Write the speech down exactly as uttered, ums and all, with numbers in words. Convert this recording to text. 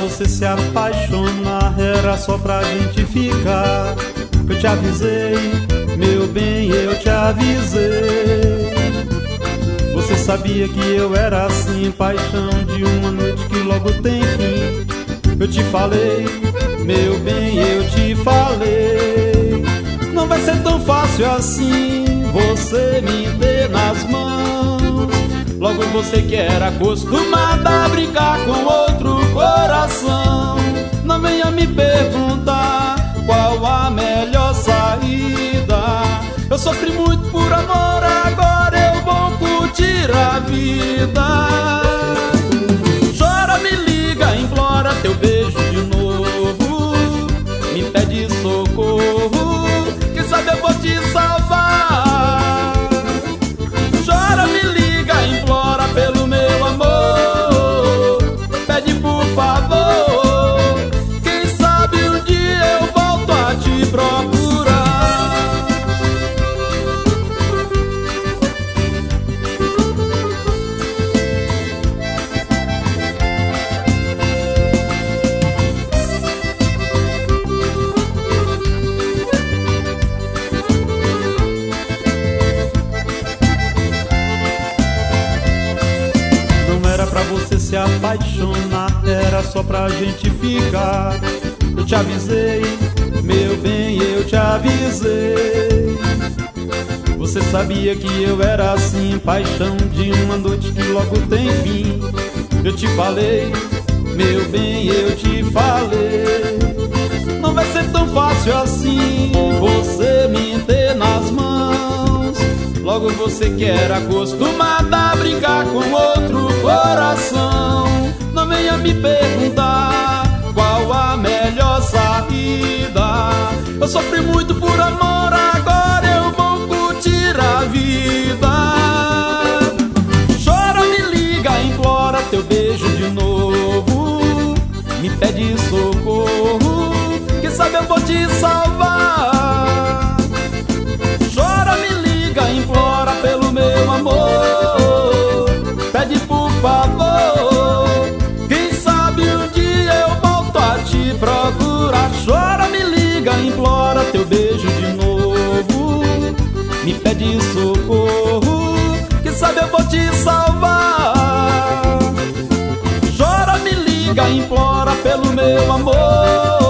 você se apaixonar, era só pra gente ficar. Eu te avisei, meu bem, eu te avisei. Você sabia que eu era assim, paixão de uma noite que logo tem fim. Eu te falei, meu bem, eu te falei. Não vai ser tão fácil assim você me ter nas mãos. Logo você que era acostumada a brincar com outro coração. Não venha me perguntar qual a melhor saída. Eu sofri muito por amor, agora eu vou curtir a vida. Chora, me liga, implora teu beijo de novo. Me pede socorro, quem sabe eu vou te salvar. Chora, me liga, implora pelo meu amor. Pede por favor, quem sabe um dia eu volto a te procurar. Pra você se apaixonar, era só pra gente ficar. Eu te avisei, meu bem, eu te avisei. Você sabia que eu era assim, paixão de uma noite que logo tem fim. Eu te falei, meu bem, eu te falei. Não vai ser tão fácil assim você me ter nas mãos. Logo você que era acostumada a brincar com outro coração. Não venha me perguntar qual a melhor saída. Eu sofri muito por amor, agora eu vou curtir a vida. Chora, me liga, implora teu beijo de novo. Me pede socorro, quem sabe eu vou te salvar. Chora, me liga, implora pelo meu amor. Pede por favor, quem sabe um dia eu volto a te procurar. Chora, me liga, implora teu beijo de novo. Me pede socorro, quem sabe eu vou te salvar. Chora, me liga, implora pelo meu amor.